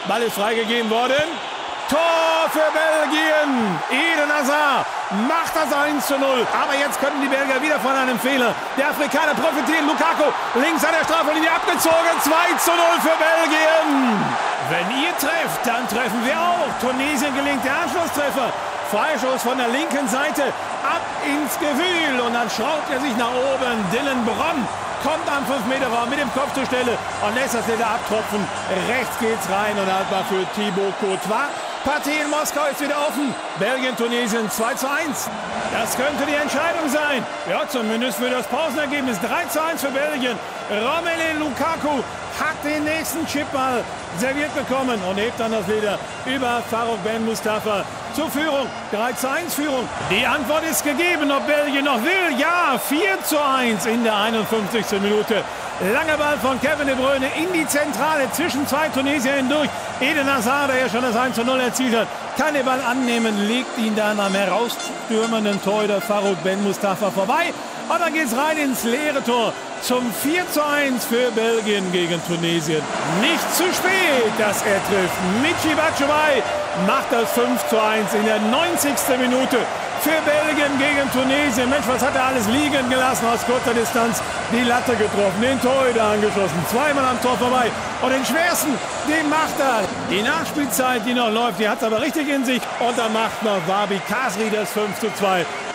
Ball ist freigegeben worden. Tor für Belgien. Eden Hazard macht das 1:0. Aber jetzt könnten die Belgier wieder von einem Fehler. Der Afrikaner profitiert. Lukaku links an der Straflinie abgezogen. 2:0 für Belgien. Wenn ihr trefft, dann treffen wir auch. Tunesien gelingt der Anschlusstreffer. Freischuss von der linken Seite. Ab ins Gefühl. Und dann schraubt er sich nach oben. Dylan Bronn kommt am 5-Meter-Raum mit dem Kopf zur Stelle und lässt das wieder abtropfen. Rechts geht's rein und haltbar für Thibaut Courtois. Partie in Moskau ist wieder offen. Belgien-Tunesien 2:1. Das könnte die Entscheidung sein. Ja, zumindest für das Pausenergebnis. 3:1 für Belgien. Romelu Lukaku hat den nächsten Chipball serviert bekommen und hebt dann das wieder über Farouk Ben Mustafa zur Führung. 3:1 Führung. Die Antwort ist gegeben, ob Belgien noch will. Ja, 4:1 in der 51. Minute. Langer Ball von Kevin De Bruyne in die Zentrale zwischen zwei Tunesier hindurch. Eden Hazard, der ja schon das 1:0 erzielt hat, kann den Ball annehmen, legt ihn dann am herausstürmenden Torhüter Farouk Ben Mustafa vorbei. Und dann geht's rein ins leere Tor zum 4:1 für Belgien gegen Tunesien. Nicht zu spät, dass er trifft. Michy Batshuayi macht das 5:1 in der 90. Minute für Belgien gegen Tunesien. Mensch, was hat er alles liegen gelassen aus kurzer Distanz? Die Latte getroffen, den Torhüter angeschossen, zweimal am Tor vorbei. Und den schwersten, den macht er. Die Nachspielzeit, die noch läuft, die hat es aber richtig in sich. Und da macht noch Wahbi Khazri das 5:2